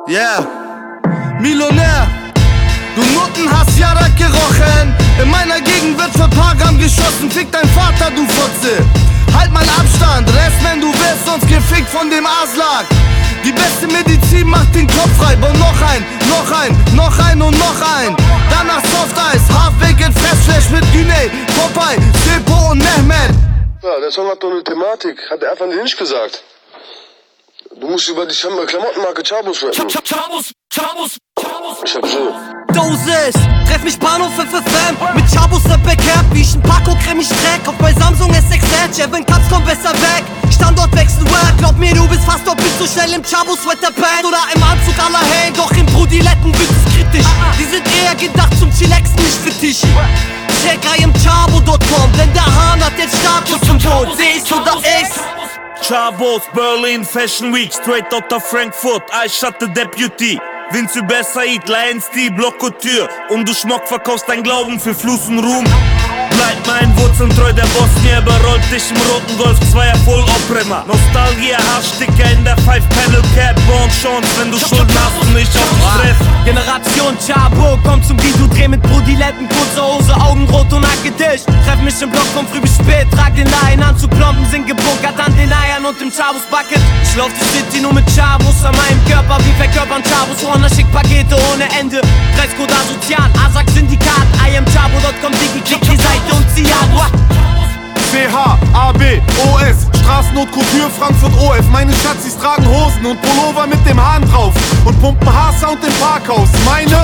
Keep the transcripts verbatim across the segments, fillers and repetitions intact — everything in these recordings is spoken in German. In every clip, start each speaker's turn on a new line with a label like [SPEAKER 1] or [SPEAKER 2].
[SPEAKER 1] Yeah, Millionär. Du Nutten hast Jarak gerochen. In meiner Gegend wird für paar Gramm geschossen. Fick dein Vater, du Fotze. Halt mal Abstand, Rest, wenn du willst, sonst gefickt von dem Aslak. Die beste Medizin macht den Kopf frei. Bau noch ein, noch ein, noch ein und noch ein. Danach Soft Eis, Half-Baked Fressflash mit Güney, Popeye, Sepo und Mehmet.
[SPEAKER 2] Ja, der Song hat doch eine Thematik, hat er einfach nicht gesagt. Du musst über die Klamottenmarke Chabos rappen.
[SPEAKER 3] Chabos, Chabos, Chabos.
[SPEAKER 2] Ich hab so.
[SPEAKER 4] Dosis, treff mich Bahnhof F F M. Mit Chabos Rap bekehrt, wie ich ein Paco cremig Dreck. Auf bei Samsung S X Edge, ja, wenn Cups kommt besser weg. Standortwechsel, Word, glaub mir, du bist fast doppelt so schnell im Chabos-Sweater-Band oder im Anzug aller Hey. Doch im Brudiletten wird es kritisch. Die sind eher gedacht zum Chillaxen, nicht für Tischi. Check I am Chabo Punkt com, denn der Hahn hat jetzt Status zum Tod. Seh ich's oder ich's?
[SPEAKER 5] Chabos, Berlin Fashion Week, straight out of Frankfurt, I shot the deputy. Vince über Said, Lions D, Block Couture. Und du Schmock verkaufst dein Glauben für Fluss und Ruhm. Bleib meinen Wurzeln treu, der Bosnier überrollt dich im roten Golf zweier voll Oprema. Nostalgie, Haarsticker in der Five-Panel-Cap, Bon Chance, wenn du Schulden hast und nicht auf dich treff.
[SPEAKER 4] Generation Chabo, komm zum Video, dreh mit Brudiletten, kurze Hose, Augen rot und nackedicht. Treff mich im Block von früh bis spät, trag den Laienanzug, Plomben sind gebunkert an den Eiern und im Chabos Bucket. Ich lauf die City nur mit Chabos an meinem Körper, wie verkörpern Chabos, Horner schick Pakete ohne Ende. Dresscode asozial, Asak Syndikat, I am Chabo Punkt com, Digi, klick die Seite und zieh ab.
[SPEAKER 6] C H, A B, O S, Straßenot, Couture, Frankfurt O F. Meine Schatzis tragen Hosen und Pullover mit dem Hahn drauf und pumpen Haarsound im Parkhaus. Meine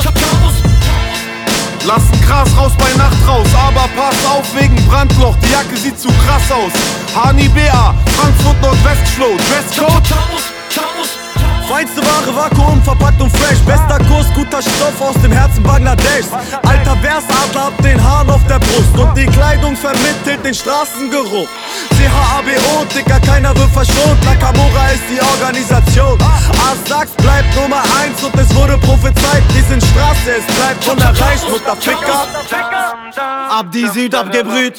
[SPEAKER 6] lassen Gras raus bei Nacht raus, aber pass auf wegen Brandloch, die Jacke sieht zu krass aus. Hani B A, Frankfurt Nordwestflow, Dresscode feinste Ware, Vakuum, verpackt und fresh. Bester Kurs, guter Stoff aus dem Herzen Bangladeschs. Alter Versadler, hab den Hahn auf der Brust und die Kleidung vermittelt den Straßengeruch. C H A B O, Dicker, keiner wird verschont. Nakamura ist die Organisation. Asaks bleibt Nummer eins und es wurde prophezeit. Die sind Straße, es bleibt unerreicht. Mutterficker, ab die Süd abgebrüht.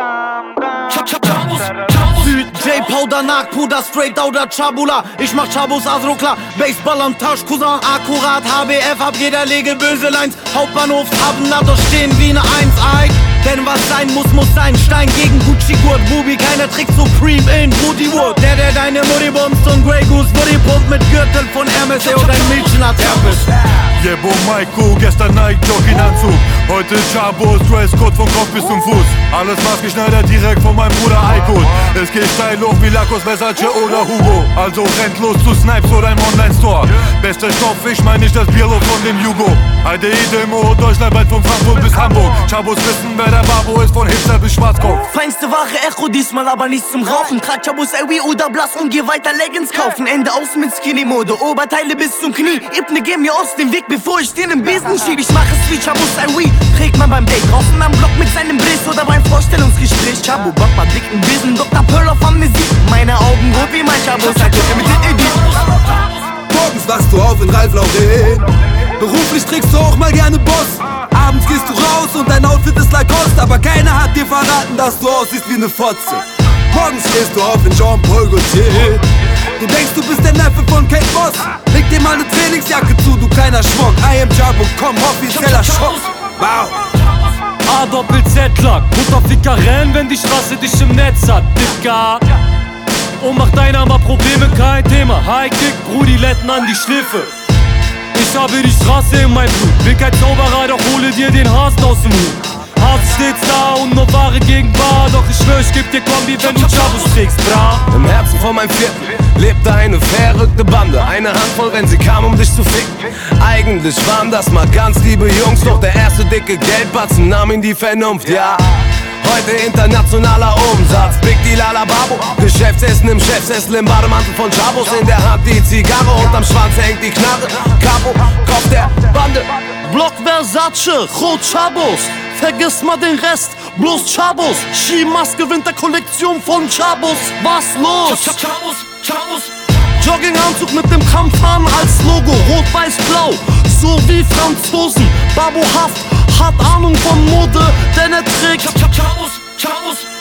[SPEAKER 6] Süd, J-Powder, Nagpuder, Straight Outer Chabula. Ich mach Chabos Asro klar, Baseball am Tasch, Cousin. Akkurat, H B F, hab jeder Legel böse Lines. Hauptbahnhof, haben da doch stehen wie ne eins Eig. Denn was sein muss, muss sein. Stein gegen Gucci-Gurt, Bubi, keiner trägt Supreme in Woody Wood. Der, der deine Mutti bumst und Grey Goose Woody pumpt mit Gürtel von Hermes, ey, und ein Mädchen hat Herpes. Jebo Maiko, gestern Nike Jogginganzug, heute Chabos, Dresscode von Kopf bis zum Fuß. Alles maßgeschneidert direkt von meinem Bruder Aykut. Es geht steil hoch wie Lacoste, Versace oder Hugo. Also rennt los zu Snipes oder im Online-Store. Bester Stoff, ich mein nicht das Bierloch von dem Jugo. Heide Demo, deutschlandweit von Frankfurt bis Hamburg. Chabos wissen, wer der Babo ist, von Hipster bis Schwarzkopf.
[SPEAKER 4] Feinste Ware, Echo, diesmal aber nicht zum Rauchen. Trag Chabos Airway oder Blass und geh weiter Leggings kaufen. Ende aus mit Skinny-Mode, Oberteile bis zum Knie. Ibne, geh mir aus dem Weg, bevor ich dir den Besen schieb. Ich mach es wie Chabos Airway, trägt man beim Date. Draußen am Block mit seinem Briss oder beim Vorstellungsgespräch. Chabo, Baba, dicken Besen, Doktor Pearl auf Amnesie. Meine Augen rot wie mein Chabos, halt mit den Edith.
[SPEAKER 1] Morgens wachst du auf in Ralph Lauren. Beruflich trägst du auch mal gerne Boss. Abends gehst du raus und dein Outfit ist Lacoste. Aber keiner hat dir verraten, dass du aussiehst wie ne Fotze. Morgens stehst du auf in Jean-Paul Gaultier. Du denkst, du bist der Neffe von Kate Moss. Leg dir mal ne Trainingsjacke zu, du kleiner Schmuck. I am Chabo Punkt com, offizieller Shop. Wow.
[SPEAKER 7] A Doppel Z-Lack, Mutterficker renn, wenn die Straße dich im Netz hat, Dicker. Und macht deiner mal Probleme, kein Thema. High-Kick, Brudiletten an die Schliffe. Ich habe die Straße in mein Blut. Bin kein Zauberer, doch hole dir den Hasen aus dem Hut. Hase steht's da und nur Ware gegen Bar. Doch ich schwör, ich geb dir Kombi, wenn du Chabos trägst, bra.
[SPEAKER 8] Im Herzen von meinem Viertel lebte eine verrückte Bande. Eine Handvoll, wenn sie kam, um dich zu ficken. Eigentlich waren das mal ganz liebe Jungs, doch der erste dicke Geldbatzen nahm ihn die Vernunft, ja. Heute internationaler Umsatz, Big Deal à la Babo. Geschäftsessen im Chefsessel, im Bademantel von Chabos. In der Hand die Zigarre und am Schwanz hängt die Knarre. Capo, Kopf der Bande.
[SPEAKER 4] Block Versace, Rot Chabos. Vergiss mal den Rest, bloß Chabos. Skimaske, Winterkollektion von Chabos. Was los?
[SPEAKER 3] Chabos, Chabos.
[SPEAKER 4] Jogginganzug mit dem Kampfhahn als Logo, rot-weiß-blau, so wie Franzosen. Babo Haft hat Ahnung von Mode, denn er trägt
[SPEAKER 3] Chabos, Chabos.